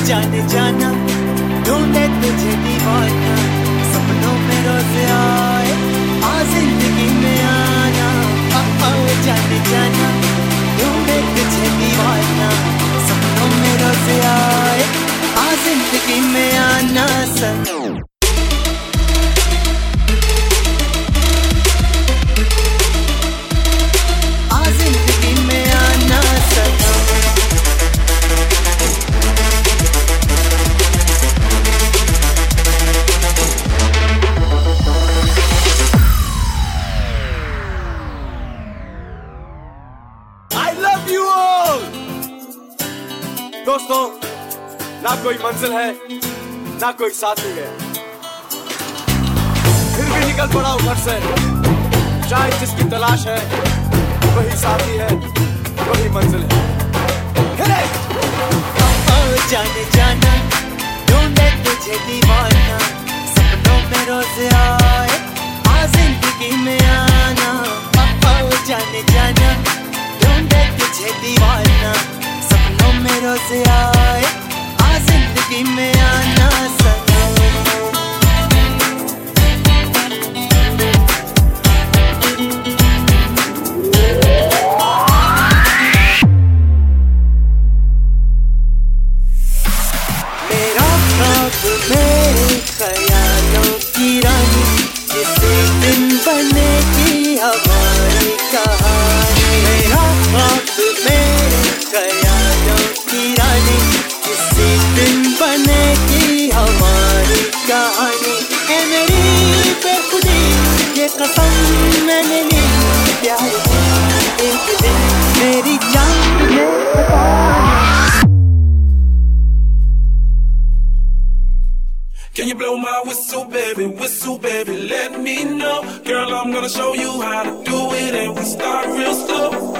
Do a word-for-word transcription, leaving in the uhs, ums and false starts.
जाने जाना ढूंढे तुझे दीवाना, सपनों में रोज आए आ जिंदगी में आना। आओ जाने जाना ढूंढे तुझे दीवाना, सपनों में रोज आए आ जिंदगी में आना। सनम दोस्तों, ना कोई मंजिल है ना कोई साथी है, फिर भी निकल पड़ा हूं घर से। शायद जिसकी तलाश है वही साथी है, वही मंजिल है। जाने जाना ढूंढे तुझे दीवाना, सपनों में रोज आए आ जिंदगी में आना। जाने जाना ढूंढे तुझे दीवाना, सपनों में रोज आए आ जिंदगी में आना। सनम मेरा ख्वाब मेरे ख्यालों की रानी, किसी दिन बनेगी हमारी कहानी। मेरा ख्वाब मेरे ख्यालों की रानी, किसी दिन बनेगी हमारी कहानी। ऐ मेरी बेखुदी ये कसम मैंने ली, प्यार की एक दिन मेरी जान में बताना। Can you blow my whistle, baby, whistle, baby, let me know. Girl, I'm gonna show you how to do it, and we start real slow.